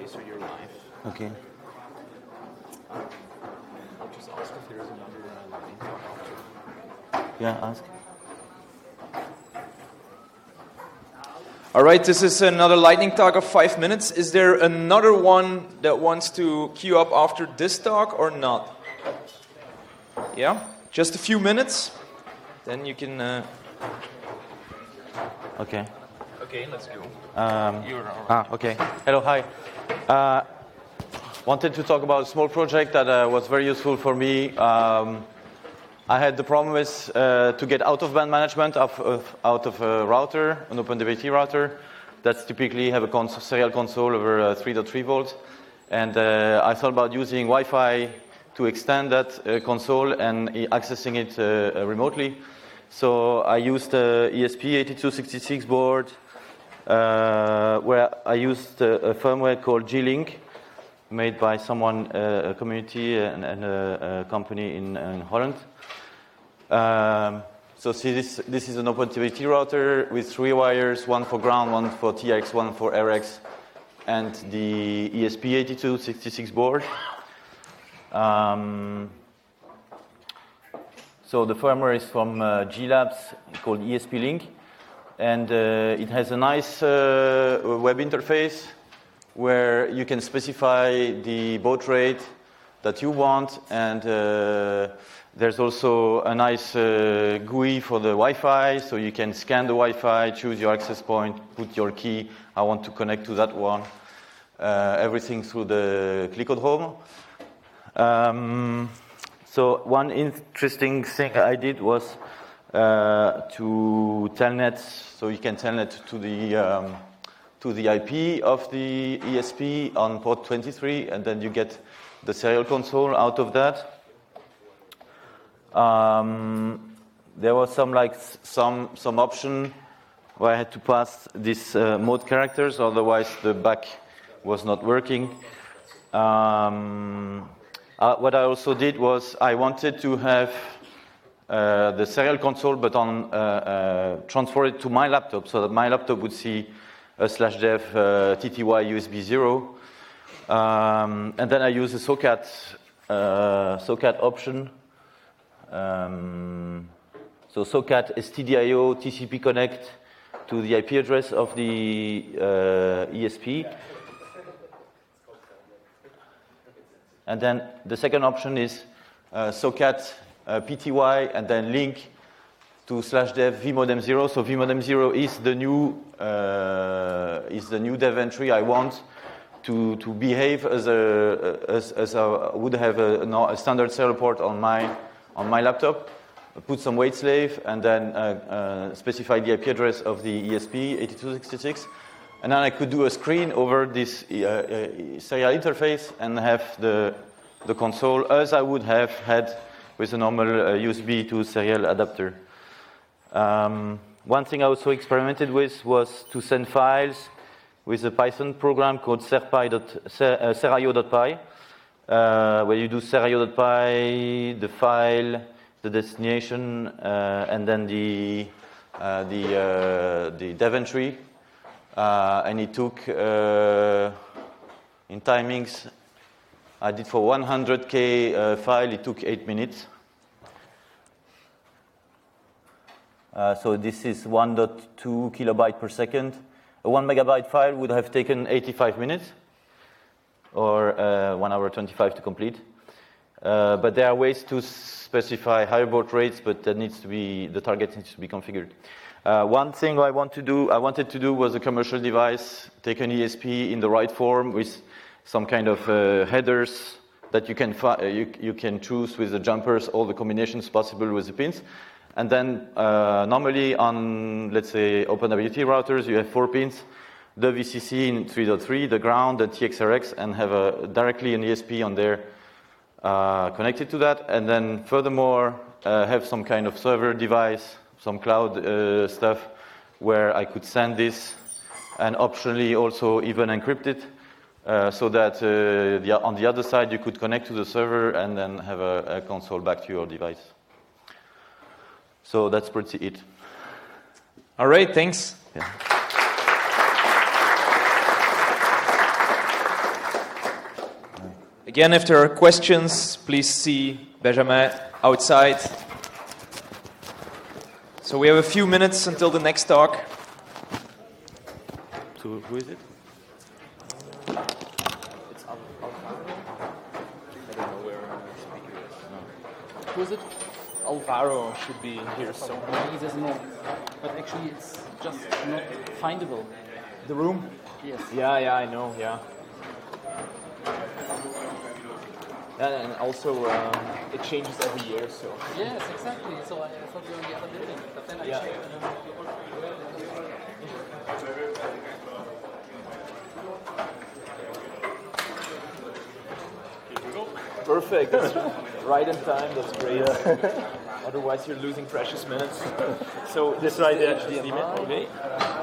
so you're live. Okay. I'll just ask if there's another lightning talk after. Yeah, ask. All right, this is another lightning talk of 5 minutes. Is there another one that wants to queue up after this talk or not? Yeah, just a few minutes, then you can. Okay. Okay, let's go. Okay. Hello, hi. Wanted to talk about a small project that was very useful for me. I had the problem with to get out-of-band management out of a router, an OpenDBT router. That's typically have a serial console over 3.3 volts. And I thought about using Wi-Fi to extend that console and accessing it remotely. So I used the ESP8266 board, where I used a firmware called G-Link, made by someone, a community and a company in Holland. So see, this is an OpenDBT router with 3 wires, one for ground, one for TX, one for RX, and the ESP8266 board. So the firmware is from G-Labs called ESP-Link, and it has a nice web interface where you can specify the baud rate that you want, and there's also a nice GUI for the Wi-Fi, so you can scan the Wi-Fi, choose your access point, put your key, I want to connect to that one, everything through the Clicodrome. So one interesting thing I did was to telnet, so you can telnet to the IP of the ESP on port 23, and then you get the serial console out of that. There was some option where I had to pass these mode characters, otherwise the back was not working. What I also did was I wanted to have the serial console, but transfer it to my laptop, so that my laptop would see a /dev TTY USB 0. And then I use a SOCAT option. So SOCAT STDIO TCP connect to the IP address of the ESP. And then the second option is SOCAT PTY and then link to /dev vmodem 0. So vmodem 0 is the new dev entry I want to behave as I would have a standard serial port on my laptop. Put some wait slave and then specify the IP address of the ESP8266. And then I could do a screen over this serial interface and have the console as I would have had with a normal USB to serial adapter. One thing I also experimented with was to send files with a Python program called seraio.py, where you do seraio.py, the file, the destination, and then the dev entry. And it took, in timings, I did for 100K file, it took 8 minutes. So this is 1.2 kilobyte per second. A 1 megabyte file would have taken 85 minutes, or 1 hour 25 to complete. But there are ways to specify higher baud rates, but that needs to be, the target needs to be configured. One thing I wanted to do was a commercial device, take an ESP in the right form with some kind of headers that you can choose with the jumpers, all the combinations possible with the pins. And then normally on, let's say, OpenWT routers, you have 4 pins, the VCC in 3.3, the ground, the TXRX, and have directly an ESP on there connected to that. And then furthermore, have some kind of server device, some cloud stuff where I could send this and optionally also even encrypt it so that on the other side you could connect to the server and then have a console back to your device. So that's pretty it. All right, thanks. Yeah. Again, if there are questions, please see Benjamin outside. So we have a few minutes until the next talk. So who is it? It's Alvaro. I don't know where our speaker is. No. Who is it? Alvaro should be here somewhere. He doesn't know. But actually, it's just not findable. The room? Yes. Yeah, I know, yeah. And also, it changes every year, so. Yes, exactly. So I thought you were in the other building, but then I Yeah. checked. Perfect. That's right in time. That's great. Otherwise, you're losing precious minutes. So this is right the there. HDMI. Okay.